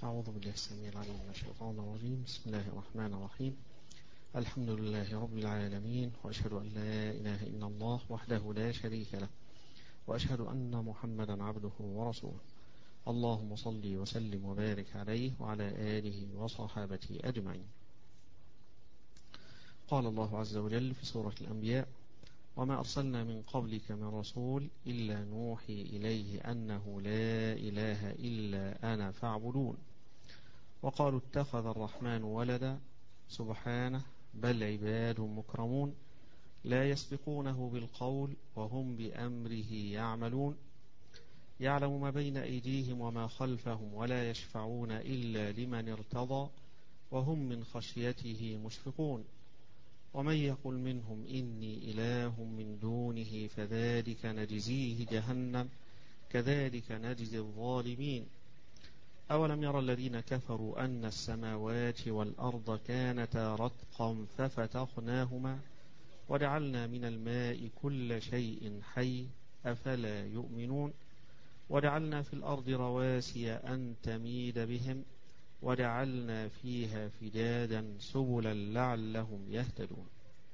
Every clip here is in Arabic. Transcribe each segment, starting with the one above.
أعوذ بالله السميع العليم من الشيطان الرجيم. بسم الله الرحمن الرحيم. الحمد لله رب العالمين، وأشهد أن لا إله إلا الله وحده لا شريك له، وأشهد أن محمدا عبده ورسوله. اللهم صل وسلم وبارك عليه وعلى آله وصحابته أجمعين. قال الله عز وجل في سورة الأنبياء: وما أرسلنا من قبلك من رسول إلا نوحي إليه أنه لا إله إلا أنا فاعبدون. وقالوا اتخذ الرحمن ولدا سبحانه بل عباد مكرمون لا يسبقونه بالقول وهم بأمره يعملون يعلم ما بين أيديهم وما خلفهم ولا يشفعون إلا لمن ارتضى وهم من خشيته مشفقون. ومن يقل منهم إني إله من دونه فذلك نجزيه جهنم كذلك نجزي الظالمين. أولم يرى الذين كفروا أن السماوات والأرض كانتا رتقا ففتقناهما وجعلنا من الماء كل شيء حي أفلا يؤمنون. وجعلنا في الأرض رواسي أن تميد بهم وجعلنا فيها فجاجا سبلا لعلهم يهتدون.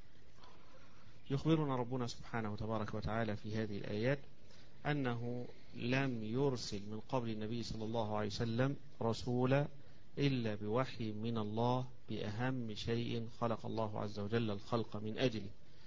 يخبرنا ربنا سبحانه وتبارك وتعالى في هذه الآيات أنه لم يرسل من قبل النبي صلى الله عليه وسلم رسولا إلا بوحي من الله بأهم شيء خلق الله عز وجل الخلق من أجله.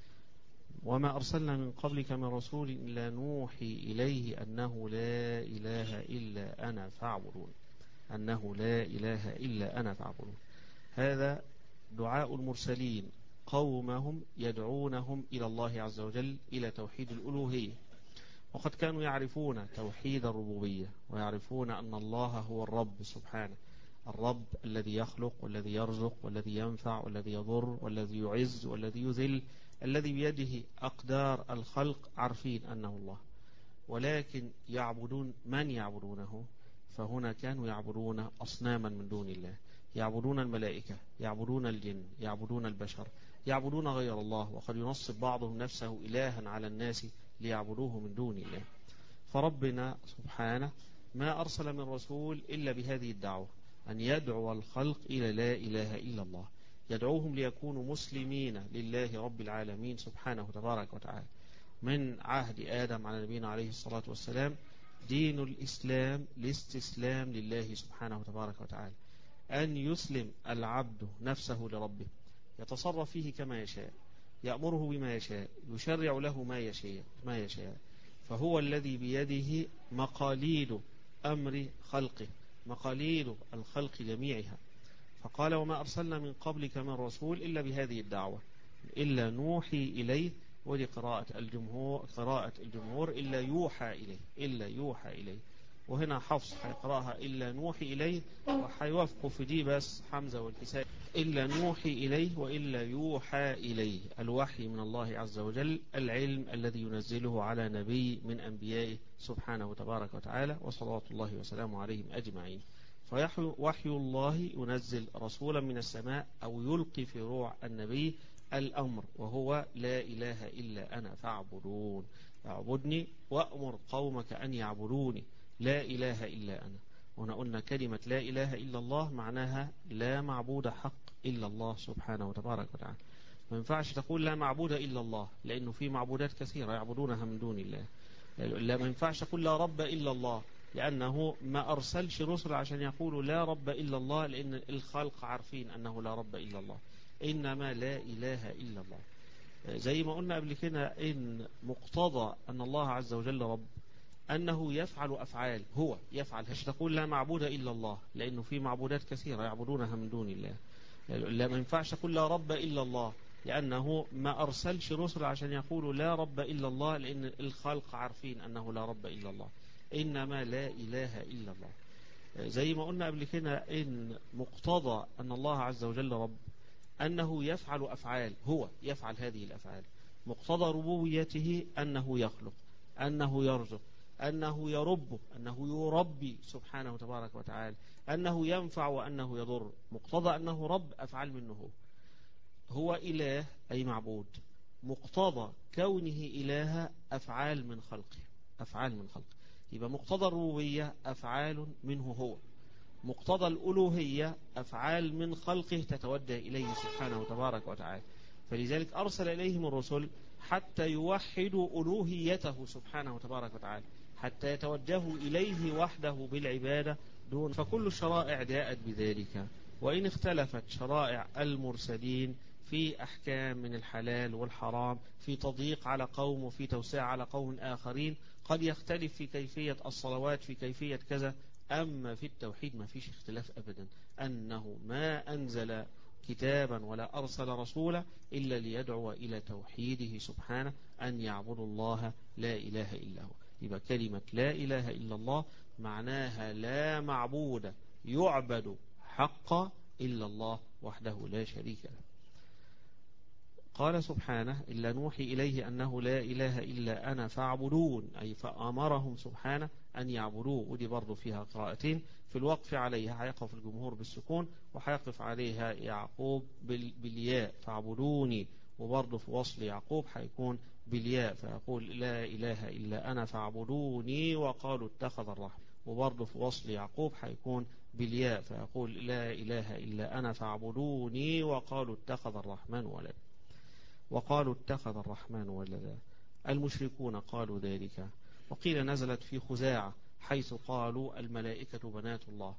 وما أرسلنا من قبلك من رسول إلا نوحي إليه أنه لا إله إلا أنا فاعبدون. أنه لا إله إلا أنا فاعبدون. هذا دعاء المرسلين قومهم يدعونهم إلى الله عز وجل إلى توحيد الألوهية، وقد كانوا يعرفون توحيد الربوبية ويعرفون أن الله هو الرب سبحانه، الرب الذي يخلق والذي يرزق والذي ينفع والذي يضر والذي يعز والذي يذل، الذي بيده أقدار الخلق، عارفين أنه الله. ولكن يعبدون من يعبدونه؟ فهنا كانوا يعبدون أصناما من دون الله، يعبدون الملائكة، يعبدون الجن، يعبدون البشر، يعبدون غير الله، وقد ينصب بعضهم نفسه إلها على الناس ليعبدوه من دون الله. فربنا سبحانه ما أرسل من رسول إلا بهذه الدعوة، أن يدعو الخلق إلى لا إله إلا الله، يدعوهم ليكونوا مسلمين لله رب العالمين سبحانه تبارك وتعالى. من عهد آدم على نبينا عليه الصلاة والسلام دين الإسلام الاستسلام لله سبحانه تبارك وتعالى، أن يسلم العبد نفسه لربه، يتصرف فيه كما يشاء، يأمره بما يشاء، يشرع له ما يشاء، فهو الذي بيده مقاليد أمر خلقه، مقاليد الخلق جميعها. فقال: وما أرسلنا من قبلك من رسول إلا بهذه الدعوة إلا نوحي إليه، ودي قراءة الجمهور إلا يوحى إليه. وهنا حفص هيقرأها إلا نوحي إليه، وحيوافقوا في دي بس حمزة والكسائي، إلا نوحي إليه وإلا يوحى إليه. الوحي من الله عز وجل، العلم الذي ينزله على نبي من أنبيائه سبحانه تبارك وتعالى، وصلوات الله وسلامه عليهم أجمعين. فوحي الله ينزل رسولا من السماء أو يلقي في روع النبي الأمر، وهو لا إله إلا أنا فاعبدون، اعبدني وأمر قومك أن يعبدوني، لا إله إلا أنا. هنا قلنا كلمة لا إله إلا الله معناها لا معبود حق إلا الله سبحانه وتبارك وتعالى. ما ينفعش تقول لا معبود إلا الله، لأنه في معبودات كثيرة يعبدونها من دون الله. لا، ما ينفعش تقول لا رب إلا الله، لأنه ما أرسلش رسل عشان يقولوا لا رب إلا الله، لأن الخلق عارفين أنه لا رب إلا الله، إنما لا إله إلا الله. زي ما قلنا قبل كده، إن مقتضى أن الله عز وجل رب أنه يفعل أفعال، هو يفعل، هش تقول لا معبود إلا الله، لأنه في معبودات كثيرة يعبدونها من دون الله. لا، ما ينفعش تقول لا رب إلا الله، لأنه ما أرسلش رسل عشان يقولوا لا رب إلا الله، لأن الخلق عارفين أنه لا رب إلا الله، إنما لا إله إلا الله. زي ما قلنا قبل كده، إن مقتضى أن الله عز وجل رب أنه يفعل أفعال، هو يفعل هذه الأفعال. مقتضى ربوبيته أنه يخلق، أنه يرزق، أنه يرب، أنه يربي سبحانه تبارك وتعالى، أنه ينفع وأنه يضر. مقتضى أنه رب أفعال منه، هو إله أي معبود. مقتضى كونه إله أفعال من خلقه، أفعال من خلقه. يبقى مقتضى الربوبية أفعال منه هو، مقتضى الألوهية أفعال من خلقه تتوجه إليه سبحانه وتبارك وتعالى. فلذلك أرسل إليهم الرسل حتى يوحدوا ألوهيته سبحانه وتبارك وتعالى، حتى يتوجهوا إليه وحده بالعبادة دون. فكل الشرائع جاءت بذلك، وإن اختلفت شرائع المرسلين في أحكام من الحلال والحرام، في تضييق على قوم وفي توسيع على قوم آخرين، قد يختلف في كيفية الصلوات، في كيفية كذا. أما في التوحيد ما فيش اختلاف أبدا، أنه ما أنزل كتابا ولا أرسل رسولا إلا ليدعو إلى توحيده سبحانه، أن يعبدوا الله لا إله إلا هو. يبقى كلمة لا إله إلا الله معناها لا معبود يعبد حقا إلا الله وحده لا شريك له. قال سبحانه إلا نوحي إليه أنه لا إله إلا أنا فاعبدون، أي فأمرهم سبحانه أن يعبدوه. ودي برضو فيها قراءتين، في الوقف عليها هيقف الجمهور بالسكون، وهيقف عليها يعقوب بالياء فاعبدوني، وبرضو في وصل يعقوب هيكون بالياء فيقول لا إله إلا أنا فاعبدوني وقالوا اتخذ الرحمن، وبرضو في وصل يعقوب هيكون بالياء فيقول لا إله إلا أنا فاعبدوني وقالوا اتخذ الرحمن ولدا. وقالوا اتخذ الرحمن ولدا، المشركون قالوا ذلك. وقيل نزلت في خزاعة حيث قالوا الملائكة بنات الله،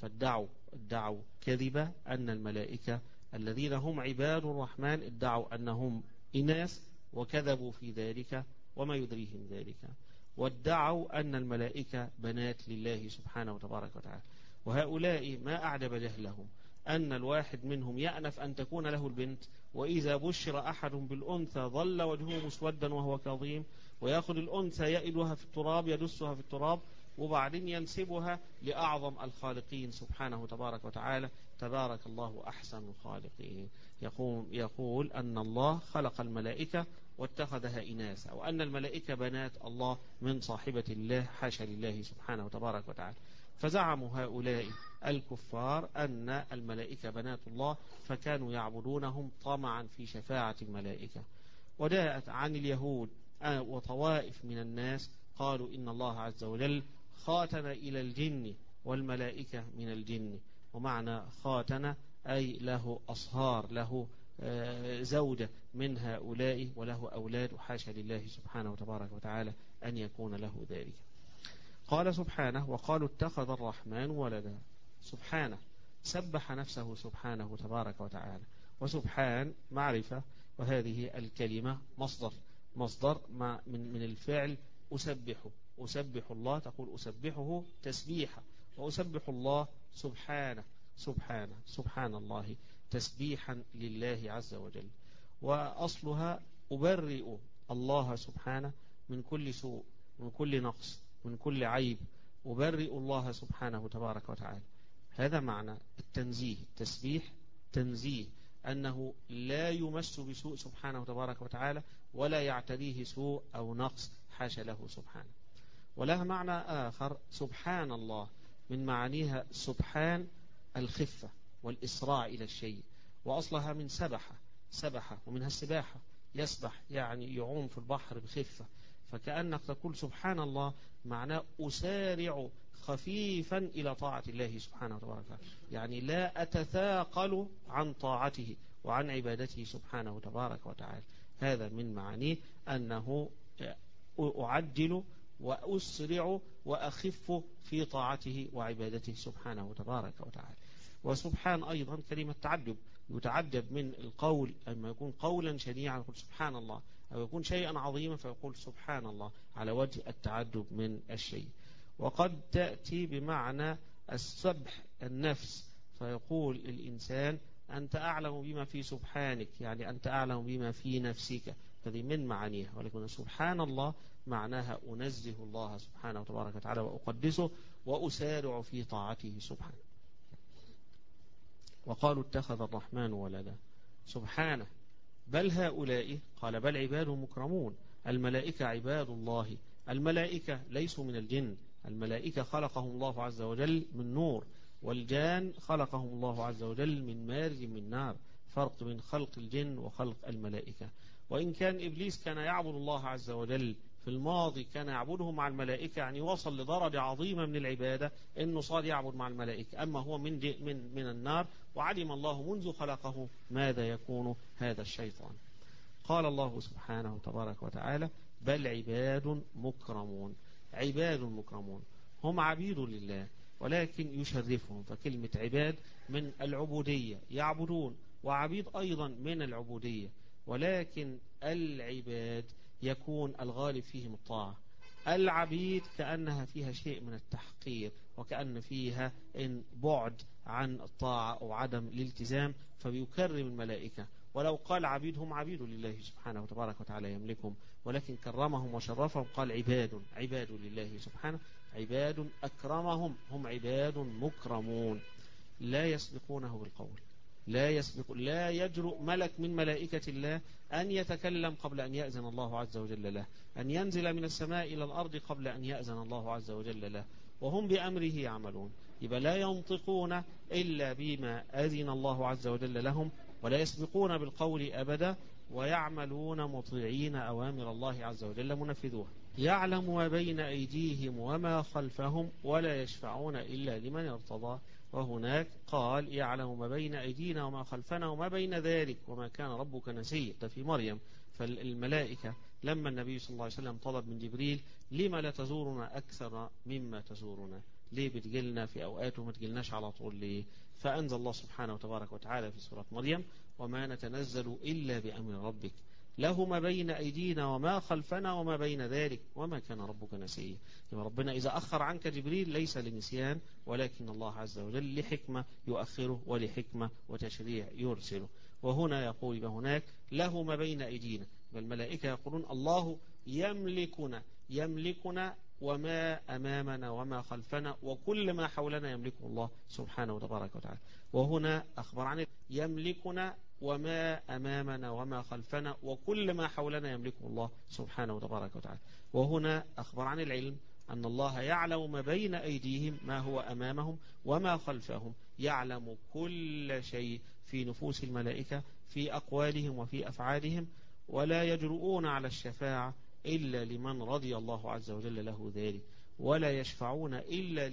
فادعوا كذبة أن الملائكة الذين هم عباد الرحمن ادعوا أنهم إناث، وكذبوا في ذلك وما يدريهم ذلك، وادعوا أن الملائكة بنات لله سبحانه وتبارك وتعالى. وهؤلاء ما أعجب جهلهم أن الواحد منهم يأنف أن تكون له البنت، وإذا بشر أحد بالأنثى ظل وجهه مسودا وهو كظيم، ويأخذ الأنثى يئدها في التراب، يدسها في التراب، وبعدين ينسبها لأعظم الخالقين سبحانه تبارك وتعالى. تبارك الله أحسن الخالقين. يقول أن الله خلق الملائكة واتخذها إناثا، أو أن الملائكة بنات الله من صاحبة الله، حاشا لله سبحانه وتبارك وتعالى. فزعموا هؤلاء الكفار أن الملائكة بنات الله، فكانوا يعبدونهم طمعا في شفاعة الملائكة. وجاءت عن اليهود وطوائف من الناس قالوا إن الله عز وجل خاتن إلى الجن والملائكة من الجن. ومعنى خاتن أي له أصهار، له زوجة من هؤلاء وله أولاد، وحاشا لله سبحانه وتبارك وتعالى أن يكون له ذلك. قال سبحانه وقالوا اتخذ الرحمن ولدا. سبحانه سبح نفسه سبحانه تبارك وتعالى، وسبحان معرفة، وهذه الكلمة مصدر من الفعل أسبح الله، تقول أسبحه تسبيحا، وأسبح الله سبحان الله تسبيحا لله عز وجل. وأصلها أبرئ الله سبحانه من كل سوء، من كل نقص، من كل عيب، أبرئ الله سبحانه تبارك وتعالى. هذا معنى التنزيه. التسبيح تنزيه، أنه لا يمس بسوء سبحانه تبارك وتعالى، ولا يعتريه سوء أو نقص، حاشا له سبحانه. ولها معنى آخر سبحان الله، من معانيها سبحان الخفة والإسراع إلى الشيء، وأصلها من سبحة، ومنها السباحة، يسبح يعني يعوم في البحر بخفة. فكأنك تقول سبحان الله معناه أسارع خفيفا إلى طاعة الله سبحانه وتعالى، يعني لا أتثاقل عن طاعته وعن عبادته سبحانه وتبارك وتعالى. هذا من معانيه أنه أعجل وأسرع وأخف في طاعته وعبادته سبحانه وتبارك وتعالى. وسبحان أيضا كلمة تعجب، يتعجب من القول، أما يكون قولا شنيعا يقول سبحان الله، أو يكون شيئا عظيما فيقول سبحان الله، على وجه التعجب من الشيء. وقد تأتي بمعنى السبح النفس، فيقول الإنسان أنت أعلم بما في سبحانك، يعني أنت أعلم بما في نفسك، هذه من معانيها. ولكن سبحان الله معناها أنزه الله سبحانه وتبارك وتعالى وأقدسه وأسارع في طاعته سبحانه. وقالوا اتخذ الرحمن ولدا. سبحانه بل هؤلاء، قال بل عباد مكرمون. الملائكة عباد الله، الملائكة ليسوا من الجن، الملائكة خلقهم الله عز وجل من نور، والجان خلقهم الله عز وجل من مارج من نار. فرق بين خلق الجن وخلق الملائكة. وإن كان إبليس كان يعبد الله عز وجل في الماضي كان يعبده مع الملائكة، يعني وصل لدرجة عظيمة من العبادة إنه صار يعبد مع الملائكة. أما هو من النار، وعلم الله منذ خلقه ماذا يكون هذا الشيطان. قال الله سبحانه تبارك وتعالى: بل عباد مكرمون. عباد مكرمون هم عبيد لله، ولكن يشرفهم. فكلمة عباد من العبودية، يعبدون، وعبيد أيضا من العبودية، ولكن العباد يكون الغالب فيهم الطاعة. العبيد كأنها فيها شيء من التحقير، وكأن فيها إن بعد عن الطاعة أو عدم الالتزام، فبيكرم الملائكة. ولو قال عبيد، هم عبيد لله سبحانه وتبارك وتعالى يملكهم، ولكن كرمهم وشرفهم قال عباد لله سبحانه، عباد أكرمهم، هم عباد مكرمون لا يسبقونه بالقول، لا يجرؤ ملك من ملائكة الله أن يتكلم قبل أن يأذن الله عز وجل له، أن ينزل من السماء إلى الأرض قبل أن يأذن الله عز وجل له، وهم بأمره يعملون. يبقى لا ينطقون إلا بما أذن الله عز وجل لهم، ولا يسبقون بالقول أبدا، ويعملون مطيعين أوامر الله عز وجل منفذوها. يعلم ما بين أيديهم وما خلفهم ولا يشفعون إلا لمن ارتضى. وهناك قال: يعلم ما بين أيدينا وما خلفنا وما بين ذلك وما كان ربك نسيا. ده في مريم. فالملائكة لما النبي صلى الله عليه وسلم طلب من جبريل: لما لا تزورنا أكثر مما تزورنا؟ ليه بتجلنا في أوقات وما تجلناش على طول ليه؟ فأنزل الله سبحانه وتبارك وتعالى في سورة مريم: وما نتنزل إلا بأمر ربك له ما بين أيدينا وما خلفنا وما بين ذلك وما كان ربك نسيا. يعني ربنا إذا أخر عنك جبريل ليس لنسيان، ولكن الله عز وجل لحكمة يؤخره، ولحكمة وتشريع يرسله. وهنا يقول هناك: له ما بين أيدينا. والملائكة يقولون: الله يملكنا وما أمامنا وما خلفنا وكل ما حولنا يملكه الله سبحانه وتبارك وتعالى. وهنا أخبر عن يملكنا وما أمامنا وما خلفنا وكل ما حولنا يملكه الله سبحانه وتبارك وتعالى. وهنا أخبر عن العلم أن الله يعلم ما بين أيديهم ما هو أمامهم وما خلفهم، يعلم كل شيء في نفوس الملائكة، في أقوالهم وفي أفعالهم، ولا يجرؤون على الشفاعة إلا لمن رضي الله عز وجل له ذلك، ولا يشفعون إلا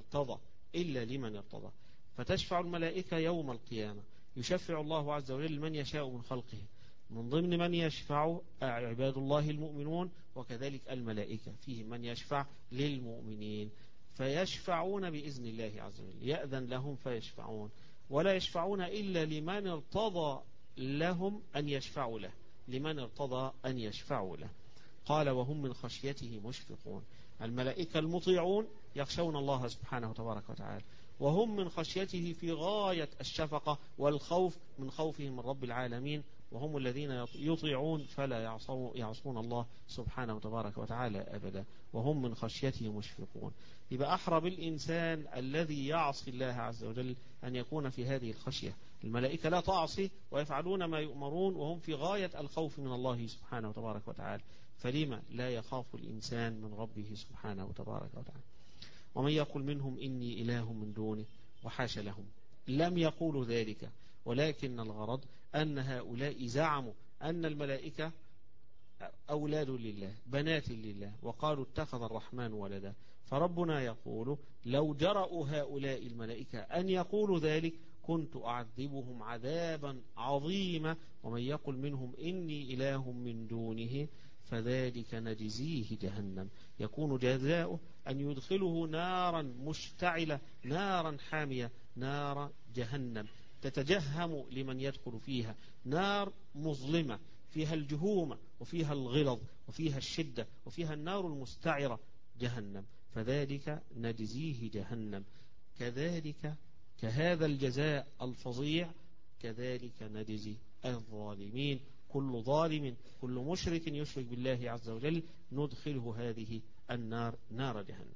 لمن ارتضى. فتشفع الملائكة يوم القيامة، يشفع الله عز وجل من يشاء من خلقه، من ضمن من يشفع عباد الله المؤمنون، وكذلك الملائكة فيهم من يشفع للمؤمنين، فيشفعون بإذن الله عز وجل، يأذن لهم فيشفعون، ولا يشفعون إلا لمن ارتضى لهم أن يشفعوا له، لمن ارتضى أن يشفعوا له. قال: وهم من خشيته مشفقون. الملائكة المطيعون يخشون الله سبحانه وتبارك وتعالى، وهم من خشيته في غاية الشفقة والخوف من خوفهم من رب العالمين، وهم الذين يطيعون فلا يعصون الله سبحانه وتبارك وتعالى أبدا، وهم من خشيته مشفقون. يبقى أحرى بالإنسان الذي يعصي الله عز وجل أن يكون في هذه الخشية. الملائكة لا تعصي ويفعلون ما يؤمرون، وهم في غاية الخوف من الله سبحانه وتبارك وتعالى، فلما لا يخاف الإنسان من ربه سبحانه وتبارك وتعالى؟ ومن يقول منهم إني إله من دونه، وحاش لهم، لم يقولوا ذلك، ولكن الغرض أن هؤلاء زعموا أن الملائكة أولاد لله، بنات لله، وقالوا اتخذ الرحمن ولدا. فربنا يقول: لو جرأوا هؤلاء الملائكة أن يقولوا ذلك كنت أعذبهم عذابا عظيما. ومن يقل منهم إني إله من دونه فذلك نجزيه جهنم، يكون جزاؤه أن يدخله نارا مشتعلة، نارا حامية، نار جهنم تتجهم لمن يدخل فيها، نار مظلمة فيها الجهومة وفيها الغلظ وفيها الشدة وفيها النار المستعرة جهنم، فذلك نجزيه جهنم. كذلك كهذا الجزاء الفظيع كذلك نجزي الظالمين. كل ظالم، كل مشرك يشرك بالله عز وجل ندخله هذه النار، نار جهنم.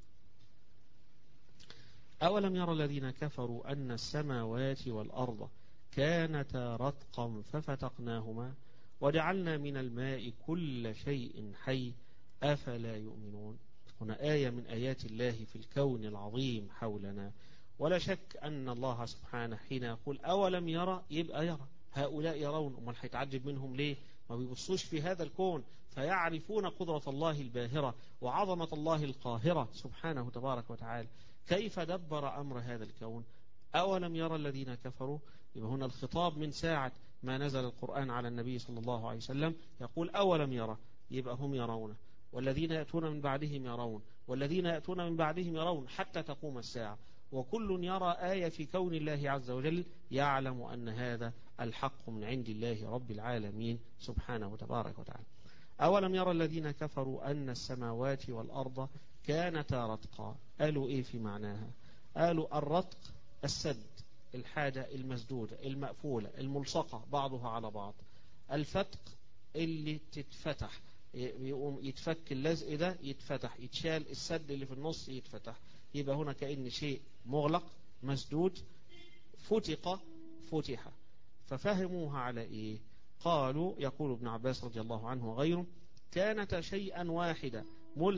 أولم يرى الذين كفروا أن السماوات والأرض كانتا رتقا ففتقناهما وجعلنا من الماء كل شيء حي أفلا يؤمنون. هنا آية من آيات الله في الكون العظيم حولنا، ولا شك أن الله سبحانه حين يقول أولم يرى يبقى يرى. هؤلاء يرون، أمال هيتعجب منهم ليه؟ ما بيبصوش في هذا الكون فيعرفون قدرة الله الباهرة وعظمة الله القاهرة سبحانه تبارك وتعالى. كيف دبر أمر هذا الكون؟ أولم يرى الذين كفروا؟ يبقى هنا الخطاب من ساعة ما نزل القرآن على النبي صلى الله عليه وسلم يقول أولم يرى، يبقى هم يرون، والذين يأتون من بعدهم يرون، والذين يأتون من بعدهم يرون حتى تقوم الساعة، وكل يرى آية في كون الله عز وجل يعلم أن هذا الحق من عند الله رب العالمين سبحانه تبارك وتعالى. أولم يرى الذين كفروا أن السماوات والأرض كانتا رتقا. قالوا إيه في معناها؟ قالوا الرتق السد، الحاجة المسدودة المقفولة الملصقة بعضها على بعض. الفتق اللي تتفتح، يقوم يتفك اللزق ده يتفتح، يتشال السد اللي في النص يتفتح. يبقى هنا كأن شيء مغلق مسدود فتق فتح. ففهموها على إيه؟ قالوا، يقول ابن عباس رضي الله عنه وغيره: كانت شيئا واحدا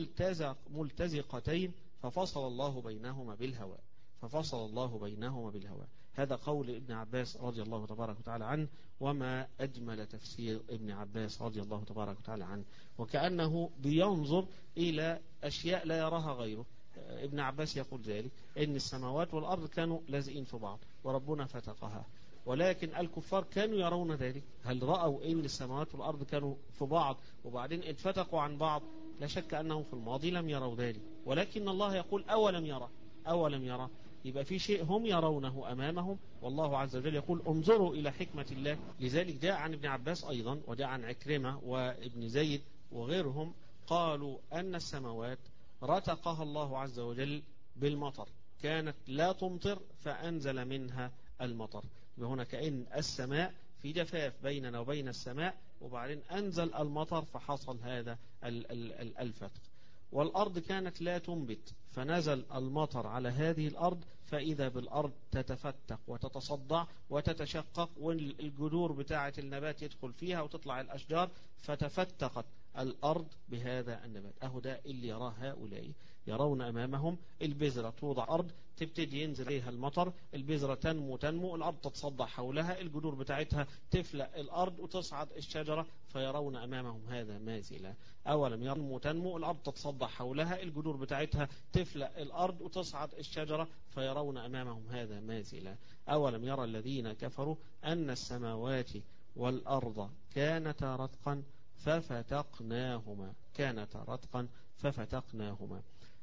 ملتزقتين ففصل الله بينهما بالهواء. ففصل الله بينهما بالهواء. هذا قول ابن عباس رضي الله تبارك وتعالى عنه، وما أجمل تفسير ابن عباس رضي الله تبارك وتعالى عنه، وكأنه بينظر إلى أشياء لا يراها غيره. ابن عباس يقول ذلك إن السماوات والأرض كانوا لازقين في بعض وربنا فتقها، ولكن الكفار كانوا يرون ذلك. هل رأوا إن السماوات والأرض كانوا في بعض وبعدين انفتقوا عن بعض؟ لا شك أنهم في الماضي لم يروا ذلك، ولكن الله يقول أولم يرى. أولم يرى، يبقى في شيء هم يرونه أمامهم، والله عز وجل يقول انظروا إلى حكمة الله. لذلك جاء عن ابن عباس أيضا، وجاء عن عكرمة وابن زيد وغيرهم، قالوا أن السماوات رتقها الله عز وجل بالمطر، كانت لا تمطر فأنزل منها المطر. هنا كأن السماء في جفاف بيننا وبين السماء، وبعدين أنزل المطر فحصل هذا الفتق. والأرض كانت لا تنبت فنزل المطر على هذه الأرض، فإذا بالأرض تتفتق وتتصدع وتتشقق، والجذور بتاعة النبات يدخل فيها وتطلع الأشجار، فتفتقت الأرض بهذا النبات. أهو ده اللي يراه هؤلاء، يرون أمامهم البذرة توضع أرض، تبتدي ينزل عليها المطر، البذرة تنمو الأرض تتصدع حولها، الجذور بتاعتها تفلق الأرض وتصعد الشجرة، فيرون أمامهم هذا مازلا. أولم يروا تنمو الأرض تتصدع حولها، الجذور بتاعتها تفلق الأرض وتصعد الشجرة، فيرون أمامهم هذا مازلا. أولم يرى الذين كفروا أن السماوات والأرض كانتا رتقا ففتقناهما. كانتا رتقا ففتقناهما.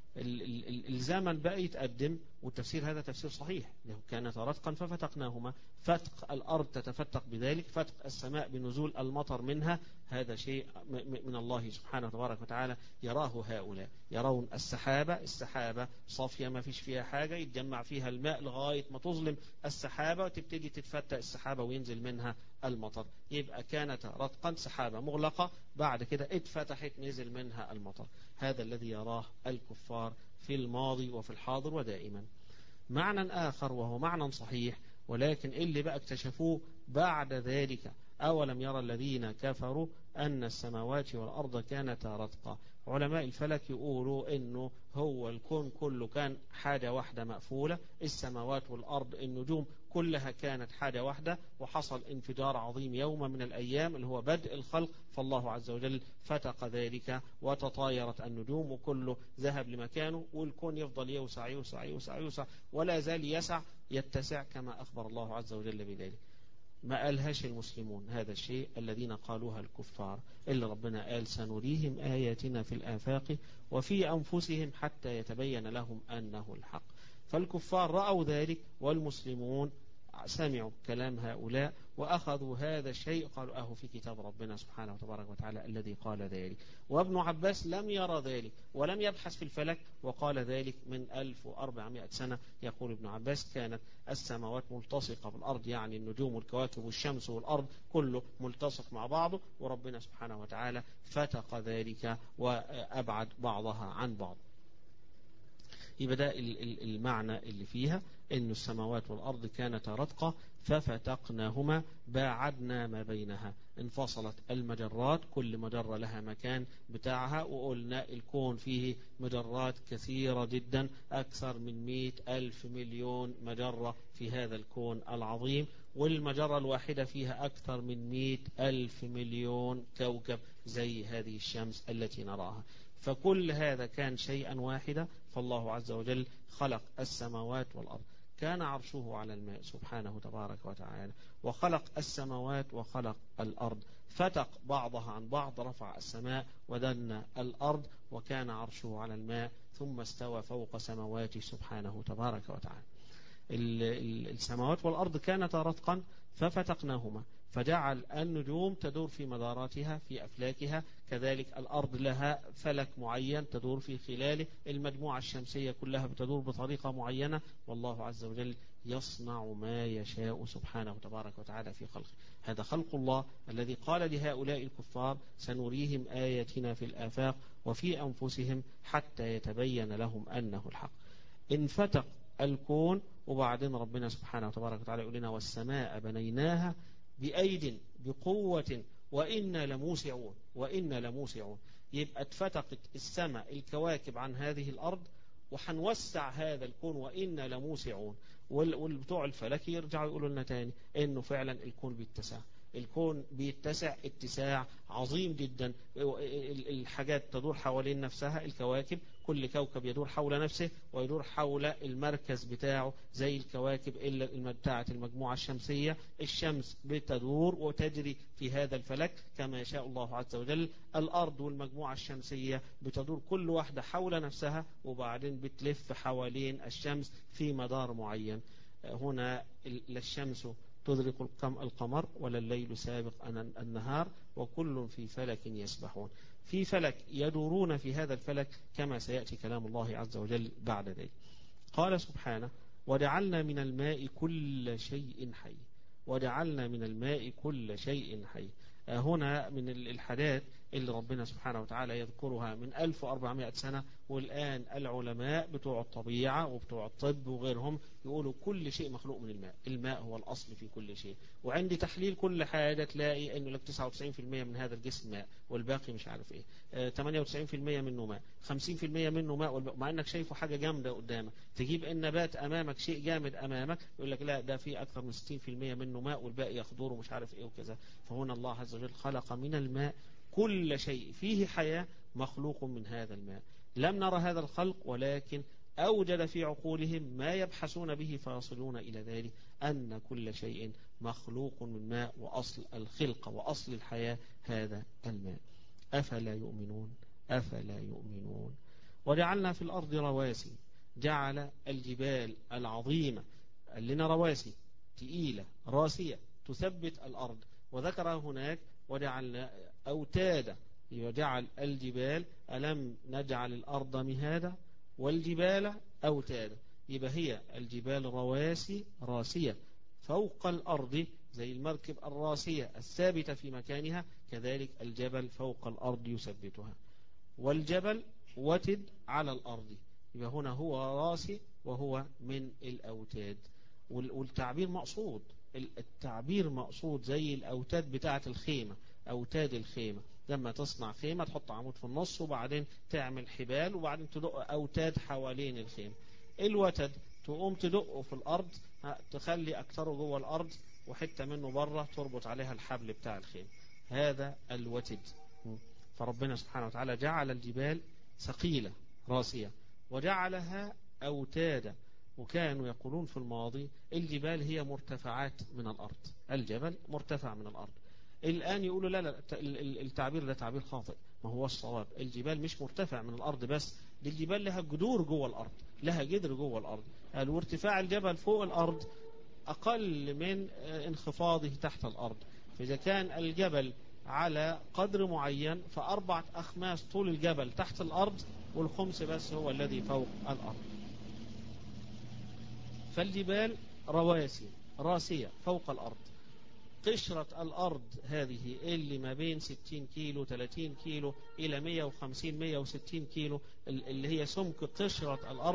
الزمن بقى يتقدم، والتفسير هذا تفسير صحيح، كانت رتقا ففتقناهما، فتق الأرض تتفتق بذلك، فتق السماء بنزول المطر منها، هذا شيء من الله سبحانه وتبارك وتعالى يراه هؤلاء. يرون السحابة صافية ما فيش فيها حاجة، يتجمع فيها الماء لغاية ما تظلم السحابة وتبتدي تتفتق السحابة وينزل منها المطر. يبقى كانت رتقا، سحابة مغلقة، بعد كده اتفتحت نزل منها المطر. هذا الذي يراه الكفار في الماضي وفي الحاضر ودائما. معنى آخر وهو معنى صحيح، ولكن اللي بقى اكتشفوه بعد ذلك: أولم يرى الذين كفروا أن السماوات والأرض كانتا رتقا. علماء الفلك يقولوا إنه هو الكون كله كان حاجة واحدة مقفولة، السماوات والأرض النجوم كلها كانت حاجة واحدة، وحصل انفجار عظيم يوم من الأيام اللي هو بدء الخلق، فالله عز وجل فتق ذلك وتطايرت النجوم وكله ذهب لمكانه، والكون يفضل يوسع يوسع يوسع يوسع ولا زال يسع يتسع كما أخبر الله عز وجل بذلك. ما قالهاش المسلمون هذا الشيء، الذين قالوها الكفار، إلا ربنا قال: سنريهم آياتنا في الآفاق وفي أنفسهم حتى يتبين لهم أنه الحق. فالكفار رأوا ذلك، والمسلمون سمعوا كلام هؤلاء وأخذوا هذا الشيء، قالوا في كتاب ربنا سبحانه وتبارك وتعالى الذي قال ذلك. وابن عباس لم يرى ذلك ولم يبحث في الفلك، وقال ذلك من 1400 سنة. يقول ابن عباس: كانت السماوات ملتصقة بالأرض، يعني النجوم والكواكب والشمس والأرض كله ملتصق مع بعضه، وربنا سبحانه وتعالى فتق ذلك وأبعد بعضها عن بعض. يبقى ده المعنى اللي فيها، إن السماوات والأرض كانتا رتقة ففتقناهما، باعدنا ما بينها، انفصلت المجرات، كل مجرة لها مكان بتاعها، وقلنا الكون فيه مجرات كثيرة جدا، أكثر من 100,000 مليون مجرة في هذا الكون العظيم، والمجرة الواحدة فيها أكثر من 100,000 مليون كوكب زي هذه الشمس التي نراها. فكل هذا كان شيئا واحدا. فالله عز وجل خلق السماوات والأرض، كان عرشه على الماء سبحانه تبارك وتعالى، وخلق السماوات وخلق الأرض، فتق بعضها عن بعض، رفع السماء ودن الأرض، وكان عرشه على الماء، ثم استوى فوق سماواته سبحانه تبارك وتعالى. السماوات والأرض كانتا رتقا ففتقناهما، فجعل النجوم تدور في مداراتها في أفلاكها، كذلك الأرض لها فلك معين تدور في خلاله، المجموعة الشمسية كلها بتدور بطريقة معينة، والله عز وجل يصنع ما يشاء سبحانه تبارك وتعالى في خلقه. هذا خلق الله الذي قال لهؤلاء الكفار: سنريهم آياتنا في الآفاق وفي أنفسهم حتى يتبين لهم أنه الحق. انفتق الكون، وبعدين ربنا سبحانه وتبارك وتعالى يقول لنا: والسماء بنيناها بأيد بقوة وإنا لموسعون، وإنا لموسعون. يبقى اتفتقت السماء الكواكب عن هذه الأرض، وحنوسع هذا الكون وإنا لموسعون. والبتوع الفلك يرجعوا يقولوا لنا تاني إنه فعلا الكون بيتسع، الكون بيتسع اتساع عظيم جدا، الحاجات تدور حوالين نفسها، الكواكب كل كوكب يدور حول نفسه ويدور حول المركز بتاعه زي الكواكب إلا بتاعة المجموعة الشمسية. الشمس بتدور وتجري في هذا الفلك كما يشاء الله عز وجل، الأرض والمجموعة الشمسية بتدور كل واحدة حول نفسها، وبعدين بتلف حوالين الشمس في مدار معين. هنا لا الشمس تدرك القمر ولا الليل سابق النهار، وكل في فلك يسبحون، في فلك يدورون في هذا الفلك كما سيأتي كلام الله عز وجل بعد ذلك. قال سبحانه: وجعلنا من الماء كل شيء حي، وجعلنا من الماء كل شيء حي. هنا من الحاجات اللي ربنا سبحانه وتعالى يذكرها من 1400 سنة، والآن العلماء بتوع الطبيعة وبتوع الطب وغيرهم يقولوا كل شيء مخلوق من الماء، الماء هو الأصل في كل شيء. وعند تحليل كل حاجة تلاقي أنه لك 99% من هذا الجسم ماء، والباقي مش عارف إيه، 98% منه ماء، 50% منه ماء، مع أنك شايفه حاجة جامدة قدامك. تجيب النبات أمامك، شيء جامد أمامك، يقول لك لا ده فيه أكثر من 60% منه ماء والباقي يخضر ومش عارف إيه وكذا. فهنا الله عز وجل خلق من الماء كل شيء فيه حياة مخلوق من هذا الماء. لم نرى هذا الخلق، ولكن أوجد في عقولهم ما يبحثون به فيصلون إلى ذلك، أن كل شيء مخلوق من ماء، وأصل الخلقة وأصل الحياة هذا الماء. أفلا يؤمنون؟ أفلا يؤمنون. وجعلنا في الأرض رواسي، جعل الجبال العظيمة لنا رواسي تقيلة راسية تثبت الأرض، وذكر هناك وجعلنا أوتادا، وجعل الجبال، ألم نجعل الأرض مهادا والجبال أوتادا. يبقى هي الجبال رواسي راسية فوق الأرض زي المركب الراسية الثابتة في مكانها، كذلك الجبل فوق الأرض يثبتها، والجبل وتد على الأرض. يبقى هنا هو راسي وهو من الأوتاد، والتعبير مقصود، التعبير مقصود زي الأوتاد بتاعة الخيمة، أوتاد الخيمة لما تصنع خيمة تحط عمود في النص وبعدين تعمل حبال وبعدين تدق أوتاد حوالين الخيمة. الوتد تقوم تدقه في الأرض، تخلي أكثره جوه الأرض وحتة منه بره تربط عليها الحبل بتاع الخيمة، هذا الوتد. فربنا سبحانه وتعالى جعل الجبال ثقيلة راسية وجعلها أوتادا. وكانوا يقولون في الماضي الجبال هي مرتفعات من الأرض، الجبل مرتفع من الأرض. الآن يقولوا لا التعبير ده تعبير خاطئ، ما هو الصواب الجبال مش مرتفع من الأرض بس، دي الجبال لها جذور جوه الأرض، لها جذر جوه الأرض. وارتفاع الجبل فوق الأرض أقل من انخفاضه تحت الأرض. فإذا كان الجبل على قدر معين ف4 أخماس طول الجبل تحت الأرض، والخمس بس هو الذي فوق الأرض. فالجبال رواسي راسية فوق الأرض. قشرة الأرض هذه اللي ما بين 60 كيلو 30 كيلو إلى 150 160 كيلو، اللي هي سمك قشرة الأرض،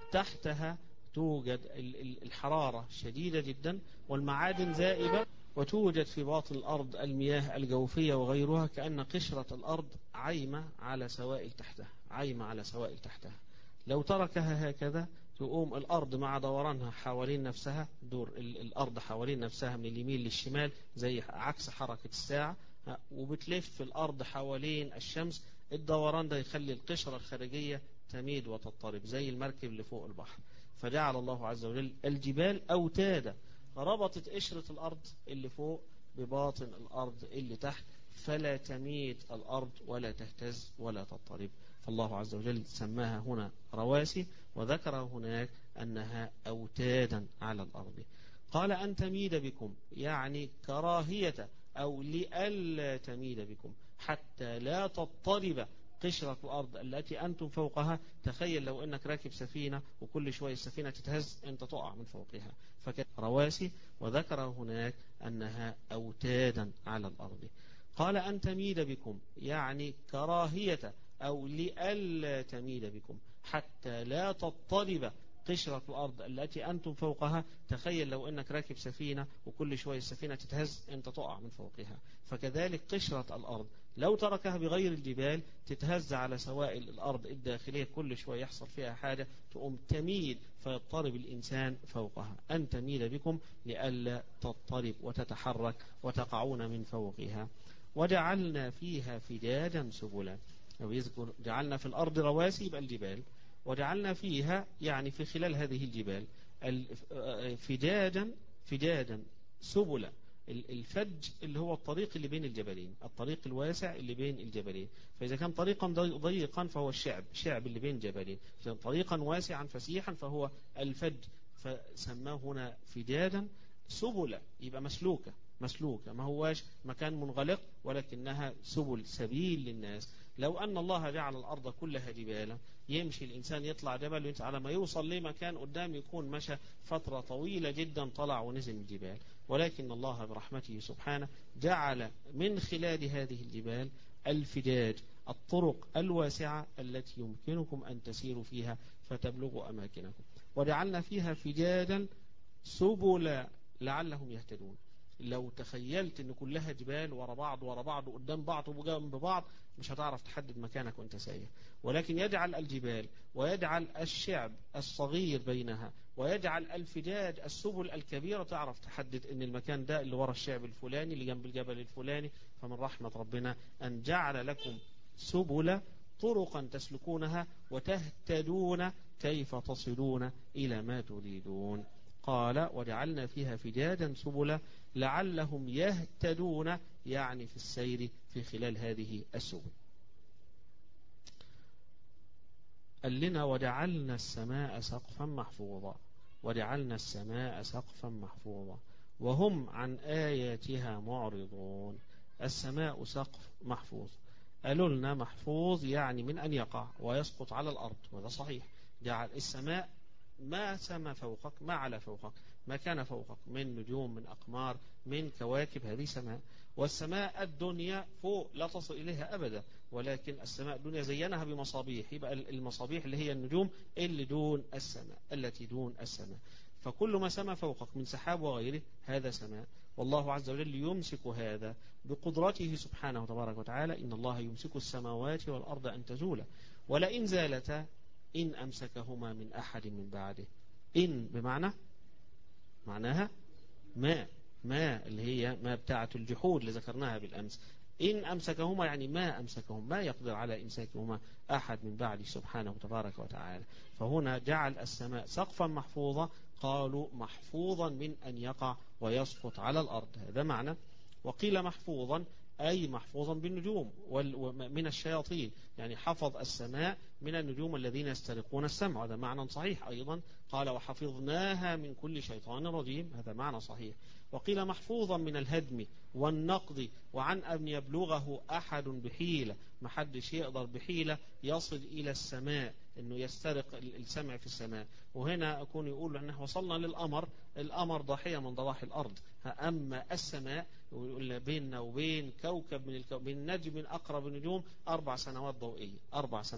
تحتها توجد الحرارة شديدة جدا والمعادن ذائبة، وتوجد في باطن الأرض المياه الجوفية وغيرها، كأن قشرة الأرض عايمة على سوائل تحتها، عايمة على سوائل تحتها. لو تركها هكذا تقوم الأرض مع دورانها حوالين نفسها، دور الأرض حوالين نفسها من اليمين للشمال زي عكس حركة الساعة، وبتلف الأرض حوالين الشمس. الدوران ده يخلي القشرة الخارجية تميد وتضطرب زي المركب اللي فوق البحر. فجعل الله عز وجل الجبال أوتادا، ربطت قشرة الأرض اللي فوق بباطن الأرض اللي تحت، فلا تميد الأرض ولا تهتز ولا تضطرب. فالله عز وجل سماها هنا رواسي، وذكر هناك أنها أوتادا على الأرض. قال أن تميد بكم يعني كراهية أو لئلا تميد بكم، حتى لا تضطرب قشرة الأرض التي أنتم فوقها. تخيل لو أنك راكب سفينة وكل شوية السفينة تتهز أنت تقع من فوقها، فكانت رواسي. وذكر هناك أنها أوتادا على الأرض. قال أن تميد بكم يعني كراهية أو لئلا تميد بكم، حتى لا تضطرب قشرة الأرض التي أنتم فوقها. تخيل لو أنك راكب سفينة وكل شوية السفينة تتهز أنت تقع من فوقها. فكذلك قشرة الأرض لو تركها بغير الجبال تتهز على سوائل الأرض الداخلية، كل شوية يحصل فيها حاجة تقوم تميد فيضطرب الإنسان فوقها. أن تميد بكم لئلا تضطرب وتتحرك وتقعون من فوقها. وجعلنا فيها فجاجا سبلا. ويذكر جعلنا في الأرض رواسي يبقى الجبال، وجعلنا فيها يعني في خلال هذه الجبال فجاجا سبلا. الفج اللي هو الطريق اللي بين الجبلين، الطريق الواسع اللي بين الجبلين. فإذا كان طريقا ضيقا فهو الشعب اللي بين الجبلين، طريقا واسعا فسيحا فهو الفج. فسماه هنا فجاجا سبلا، يبقى مسلوكة، ما هواش مكان منغلق ولكنها سبيل للناس. لو أن الله جعل الأرض كلها جبالا يمشي الإنسان يطلع جبل على ما يوصل لمكان قدام يكون مشى فترة طويلة جدا طلع ونزل الجبال، ولكن الله برحمته سبحانه جعل من خلال هذه الجبال الفجاج، الطرق الواسعة التي يمكنكم أن تسيروا فيها فتبلغوا أماكنكم. وجعلنا فيها فجاجا سبلا لعلهم يهتدون. لو تخيلت ان كلها جبال ورا بعض قدام بعض وجنب بعض مش هتعرف تحدد مكانك وانت ساير، ولكن يجعل الجبال ويجعل الشعب الصغير بينها ويجعل الفجاج السبل الكبيرة تعرف تحدد ان المكان ده اللي ورا الشعب الفلاني اللي جنب الجبل الفلاني. فمن رحمة ربنا ان جعل لكم سبل طرقا تسلكونها وتهتدون كيف تصلون إلى ما تريدون. قال وجعلنا فيها فجاجا سبلا لعلهم يهتدون يعني في السير في خلال هذه السبل. قال لنا وجعلنا السماء سقفا محفوظا، وجعلنا السماء سقفا محفوظا وهم عن آياتها معرضون. السماء سقف محفوظ، قالوا لنا محفوظ يعني من أن يقع ويسقط على الأرض، وهذا صحيح. جعل السماء ما سما فوقك، ما على فوقك، ما كان فوقك من نجوم من أقمار من كواكب، هذه سماء. والسماء الدنيا فوق لا تصل إليها أبدا، ولكن السماء الدنيا زينها بمصابيح، يبقى المصابيح اللي هي النجوم اللي دون السماء، التي دون السماء. فكل ما سما فوقك من سحاب وغيره هذا سماء. والله عز وجل يمسك هذا بقدرته سبحانه وتبارك وتعالى. إن الله يمسك السماوات والأرض أن تزولا ولئن زالتا إن أمسكهما من أحد من بعده. إن بمعنى معناها ما اللي هي ما بتاعة الجحود اللي ذكرناها بالأمس. إن أمسكهما يعني ما أمسكهم، ما يقدر على إمساكهما أحد من بعده سبحانه وتبارك وتعالى. فهنا جعل السماء سقفا محفوظا، قالوا محفوظا من أن يقع ويسقط على الأرض، هذا معنى. وقيل محفوظا أي محفوظا بالنجوم ومن الشياطين، يعني حفظ السماء من النجوم الذين يسترقون السمع، هذا معنى صحيح أيضا. قال وحفظناها من كل شيطان رجيم، هذا معنى صحيح. وقيل محفوظا من الهدم والنقض وعن أن يبلغه أحد بحيلة، ما حدش يقدر بحيلة يصل إلى السماء أنه يسترق السمع في السماء. وهنا أكون يقول أنه وصلنا للقمر، القمر ضاحية من ضواحي الأرض، أما السماء بيننا وبين كوكب من بين نجم من أقرب النجوم 4 سنوات ضوئية، 4 سنوات ضوئية.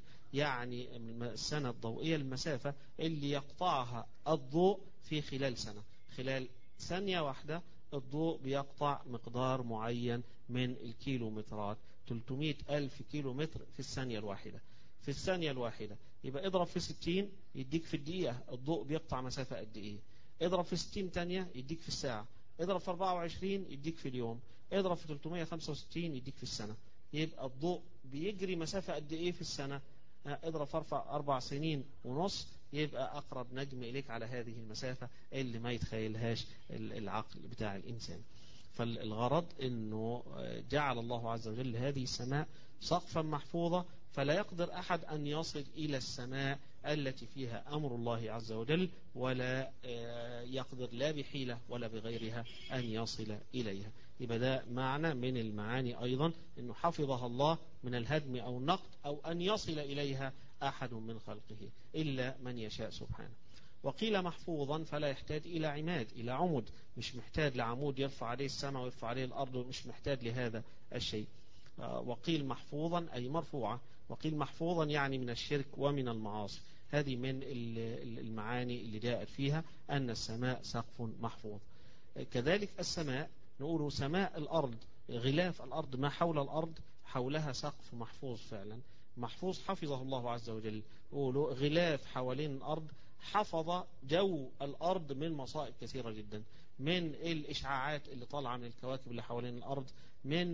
يعني السنة الضوئية المسافة اللي يقطعها الضوء في خلال سنة. خلال ثانية واحدة الضوء بيقطع مقدار معين من الكيلومترات، 300 ألف كيلومتر في الثانية الواحدة. في الثانية الواحدة يبقى اضرب في 60 يديك في الدقيقة الضوء بيقطع مسافة قد ايه. اضرب في 60 تانية يديك في الساعة. اضرب في 24 يديك في اليوم. اضرب في 365 يديك في السنة. يبقى الضوء بيجري مسافة قد ايه في السنة. اضرب في 4 سنين ونص يبقى أقرب نجم إليك على هذه المسافة اللي ما يتخيلهاش العقل بتاع الإنسان. فالغرض أنه جعل الله عز وجل هذه السماء سقفا محفوظة، فلا يقدر أحد أن يصل إلى السماء التي فيها أمر الله عز وجل، ولا يقدر لا بحيلة ولا بغيرها أن يصل إليها. يبقى ده معنى من المعاني أيضا أنه حفظها الله من الهدم أو النقد أو أن يصل إليها أحد من خلقه إلا من يشاء سبحانه. وقيل محفوظا فلا يحتاج إلى عماد، إلى عمود، مش محتاج لعمود يرفع عليه السماء ويرفع عليه الأرض، مش محتاج لهذا الشيء. وقيل محفوظا أي مرفوعة، وقيل محفوظا يعني من الشرك ومن المعاصي. هذه من المعاني اللي جاءت فيها أن السماء سقف محفوظ. كذلك السماء نقول سماء الأرض، غلاف الأرض ما حول الأرض حولها سقف محفوظ فعلا، محفوظ حفظه الله عز وجل. قولوا غلاف حوالين الأرض حفظ جو الأرض من مصائب كثيرة جدا، من الإشعاعات اللي طالعة من الكواكب اللي حوالين الأرض، من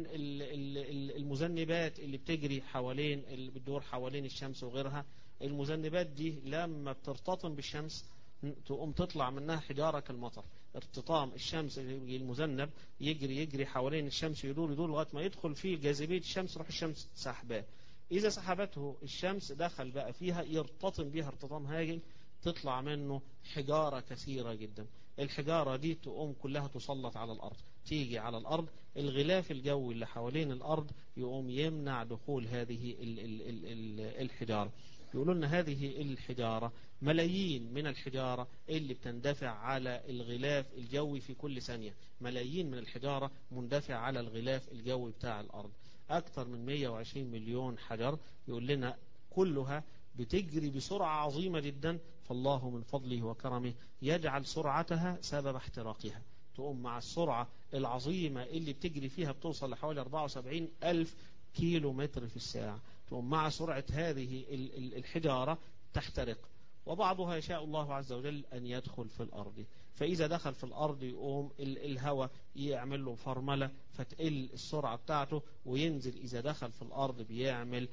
المذنبات اللي بتجري حوالين اللي بتدور حوالين الشمس وغيرها. المذنبات دي لما بترتطم بالشمس تقوم تطلع منها حجارة كالمطر. ارتطام الشمس المذنب يجري حوالين الشمس، يدور لغاية ما يدخل فيه جاذبية الشمس، تروح الشمس سحباه. إذا سحبته الشمس دخل بقى فيها يرتطم بها ارتطام هائل، تطلع منه حجارة كثيرة جدا. الحجارة دي تقوم كلها تسلط على الأرض، تيجي على الأرض، الغلاف الجوي اللي حوالين الأرض يقوم يمنع دخول هذه الحجارة. يقولوا لنا هذه الحجارة ملايين من الحجارة اللي بتندفع على الغلاف الجوي في كل ثانية، ملايين من الحجارة مندفع على الغلاف الجوي بتاع الأرض، أكثر من 120 مليون حجر. يقول لنا كلها بتجري بسرعة عظيمة جدا، فالله من فضله وكرمه يجعل سرعتها سبب احتراقها. تقوم مع السرعة العظيمة اللي بتجري فيها بتوصل لحوالي 74 ألف كيلو متر في الساعة، تقوم مع سرعة هذه الحجارة تحترق. وبعضها يشاء الله عز وجل أن يدخل في الأرض، فإذا دخل في الأرض يقوم الهواء يعمل له فرملة فتقل السرعة بتاعته وينزل. إذا دخل في الأرض بيعمل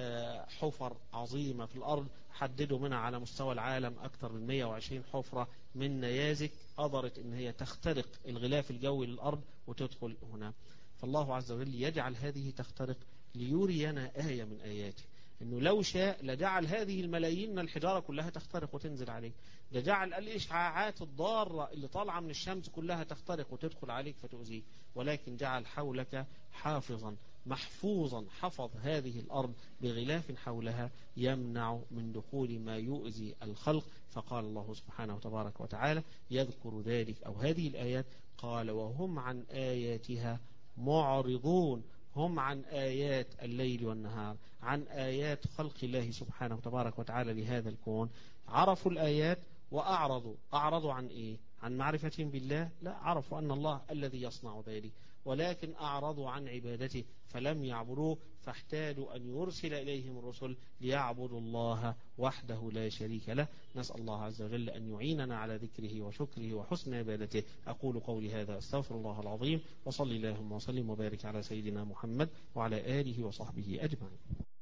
حفر عظيمة في الأرض، حددوا منها على مستوى العالم أكثر من 120 حفرة من نيازك قدرت إن هي تخترق الغلاف الجوي للأرض وتدخل هنا. فالله عز وجل يجعل هذه تخترق ليرينا آية من آياته، انه لو شاء لجعل هذه الملايين من الحجارة كلها تخترق وتنزل عليك، لجعل الإشعاعات الضارة اللي طالعة من الشمس كلها تخترق وتدخل عليك فتؤذيك، ولكن جعل حولك حافظا محفوظا، حفظ هذه الأرض بغلاف حولها يمنع من دخول ما يؤذي الخلق. فقال الله سبحانه وتبارك وتعالى يذكر ذلك أو هذه الآيات، قال وهم عن آياتها معرضون. هم عن آيات الليل والنهار، عن آيات خلق الله سبحانه وتبارك وتعالى لهذا الكون، عرفوا الآيات وأعرضوا عن إيه؟ عن معرفتهم بالله؟ لا، عرفوا أن الله الذي يصنع ذلك، ولكن أعرضوا عن عبادته فلم يعبدوه، فاحتاجوا أن يرسل إليهم الرسل ليعبدوا الله وحده لا شريك له. نسأل الله عز وجل أن يعيننا على ذكره وشكره وحسن عبادته. أقول قولي هذا أستغفر الله العظيم، وصلي اللهم وسلم وبارك على سيدنا محمد وعلى آله وصحبه أجمعين.